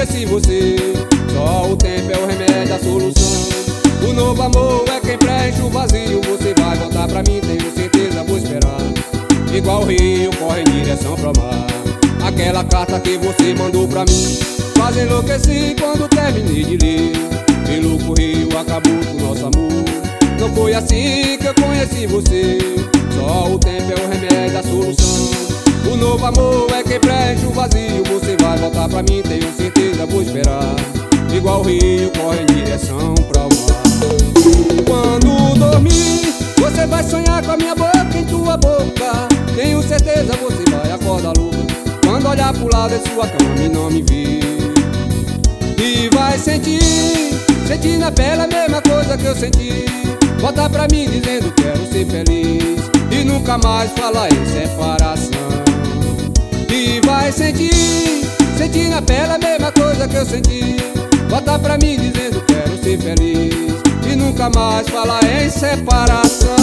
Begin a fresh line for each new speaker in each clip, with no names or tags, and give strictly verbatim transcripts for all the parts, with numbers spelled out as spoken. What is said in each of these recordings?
conheci você. Só o tempo é o remédio, a solução. O novo amor é quem preenche o vazio. Você vai voltar pra mim, tenho certeza, vou esperar. Igual o rio corre em direção pro mar. Aquela carta que você mandou pra mim quase enlouqueci quando terminei de ler. Pelo correio acabou com o nosso amor. Não foi assim que eu conheci você. Só o tempo é o remédio, a solução. O novo amor é quem preenche o vazio. Você vai voltar pra mim, tenho certeza, vou esperar. Igual o rio corre em direção pro mar. Quando dormir, você vai sonhar com a minha boca em tua boca. Tenho certeza, você vai acordar louca quando olhar pro lado de sua cama e não me ver. E vai sentir, sentir na pele a mesma coisa que eu senti. Volta pra mim dizendo quero ser feliz e nunca mais falar em separação. E vai sentir, sentir na pele a mesma coisa que eu senti. Volta pra mim dizendo quero ser feliz e nunca mais falar em separação.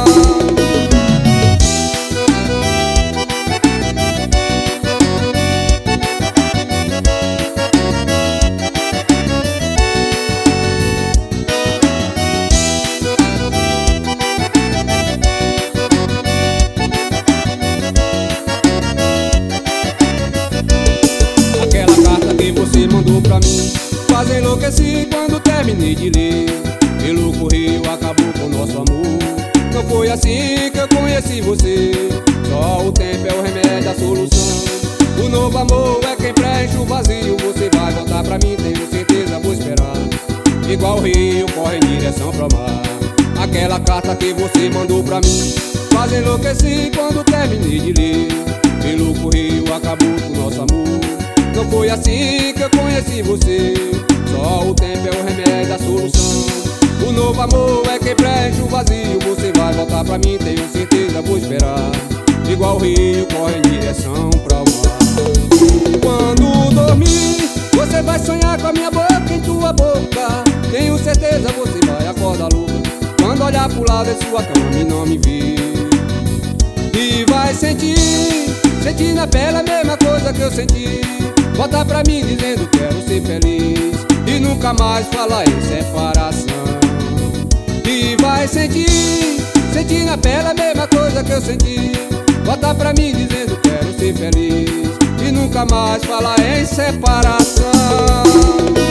Você mandou pra mim quase enlouqueci quando terminei de ler. Pelo correio acabou com o nosso amor. Não foi assim que eu conheci você. Só o tempo é o remédio, a solução. O novo amor é quem preenche o vazio. Você vai voltar pra mim, tenho certeza, vou esperar. Igual o rio corre em direção pro mar. Aquela carta que você mandou pra mim quase enlouqueci quando terminei de ler. Pelo correio acabou com o nosso amor. Não foi assim que eu conheci você. Só o tempo é o remédio, a solução. O novo amor é quem preenche o vazio. Você vai voltar pra mim, tenho certeza, vou esperar. Igual o rio corre em direção pro mar. Quando dormir, você vai sonhar com a minha boca em tua boca. Tenho certeza, você vai acordar louca quando olhar pro lado de sua cama e não me ver. E vai sentir, sentir na pele a mesma coisa que eu senti. Volta pra mim dizendo quero ser feliz e nunca mais falar em separação. E vai sentir, sentir na pele a mesma coisa que eu senti. Volta pra mim dizendo quero ser feliz e nunca mais falar em separação.